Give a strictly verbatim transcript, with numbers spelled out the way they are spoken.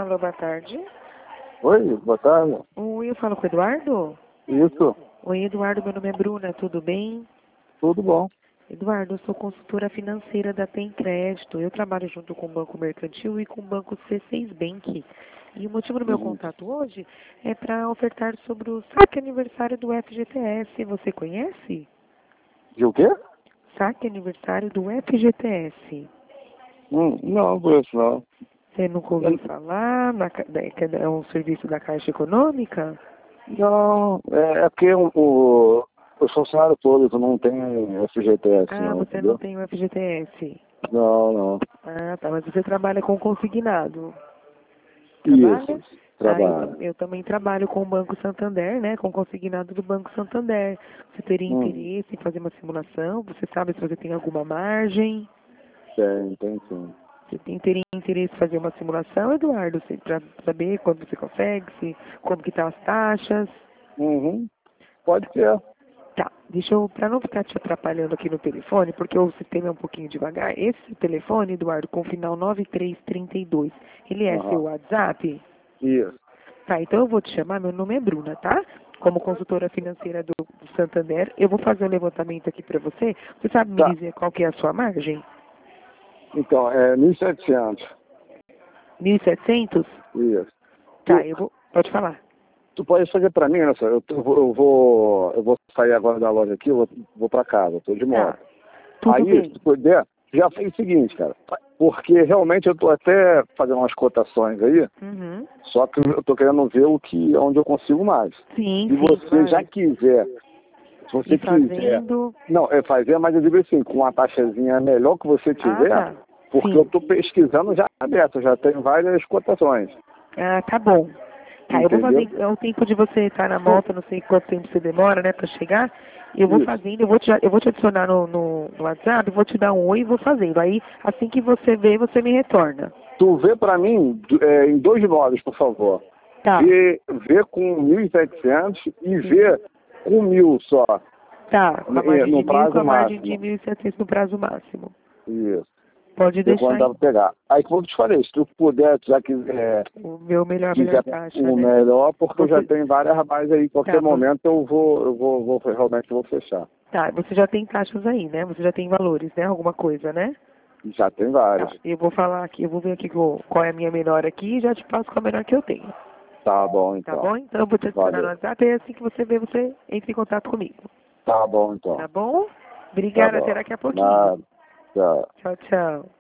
Alô, boa tarde. Oi, boa tarde. Oi, eu falo com o Eduardo? Isso, Oi, Eduardo, meu nome é Bruna, tudo bem? tudo bom. Eduardo, eu sou consultora financeira da Tem Crédito. Eu trabalho junto com o Banco Mercantil e com o Banco C seis Bank. E o motivo do meu Uhum. contato hoje é para ofertar sobre o saque aniversário do F G T S. Você conhece? De o quê? Saque aniversário do F G T S. Hum, não, por isso não. Você nunca ouviu falar? Na ca- da- que é um serviço da Caixa Econômica? Não, é, é porque o, o, os funcionários todos não tem F G T S, Ah, não, você não entendeu? tem o F G T S. Não, não. Ah, tá. Mas você trabalha com consignado. Isso, Trabalha? Ah, eu, tam- trabalho. eu também trabalho com o Banco Santander, né? Com consignado do Banco Santander. Você teria Hum, interesse em fazer uma simulação? Você sabe se você tem alguma margem? tem, tem sim. Você tem, teria interesse em fazer uma simulação, Eduardo? Para saber quando você consegue, se, como que estão as taxas? Uhum, pode ser. Tá, deixa eu, para não ficar te atrapalhando aqui no telefone, porque o sistema é um pouquinho devagar, esse telefone, Eduardo, com o final nove três três dois, ele é seu Aham, WhatsApp? isso. Tá, então eu vou te chamar, meu nome é Bruna, tá? Como consultora financeira do, do Santander, eu vou fazer um levantamento aqui para você. Você sabe me Tá, dizer qual que é a sua margem? então, é mil e setecentos. mil e setecentos? Isso. Tá, Tu, eu vou, pode falar. tu pode fazer pra mim, olha só, eu, tô- eu vou, eu vou eu vou sair agora da loja aqui, eu vou, vou pra casa, eu tô de moto. Tá, tudo Aí, se bem. tu puder, já fez o seguinte, cara, porque realmente eu tô até fazendo umas cotações aí, Uhum. só que eu tô querendo ver o que, onde eu consigo mais. Sim, Se sim, você já claro. quiser, se você E quiser, fazendo... não, é fazer, mas eu digo assim, com uma taxazinha melhor que você Ah, tiver, tá. porque eu Sim. tô pesquisando já aberto, eu já tenho várias cotações, Ah, tá bom. Tá, eu vou entendeu? fazer, é o tempo de você estar na Tu- moto, não sei quanto tempo você demora, né, pra chegar. E eu vou Isso. fazendo, eu vou te, eu vou te adicionar no, no, no WhatsApp, vou te dar um oi e vou fazendo. Aí, assim que você vê, você me retorna. Tu vê pra mim é, em dois modos, por favor. Tá, Vê, vê com mil e setecentos e sim. vê com mil só, Tá, com a no, margem de no mil e com prazo a margem de máximo. mil e setecentos no prazo máximo. Isso. Pode Vê quando deixar dá aí pra pegar. Aí como eu te falei, se tu puder, já quiser, o meu melhor, melhor quiser taxa, o né? melhor, porque eu já Você, tenho várias bases aí, qualquer tá, vo- momento eu vou, eu vou, vou realmente vou fechar. tá, você já tem taxas aí, né? Você já tem valores, né? Alguma coisa, né? Já tem várias. Tá, eu vou falar aqui, eu vou ver aqui qual, qual é a minha menor aqui e já te passo com a menor que eu tenho. Tá bom Tá então. bom? Então eu vou te adicionar no Valeu. WhatsApp e assim que você vê, você entra em contato comigo. Tá bom então. Tá bom? Tá Obrigada, até bom. daqui a pouquinho. Nada. Tchau. Tchau, tchau.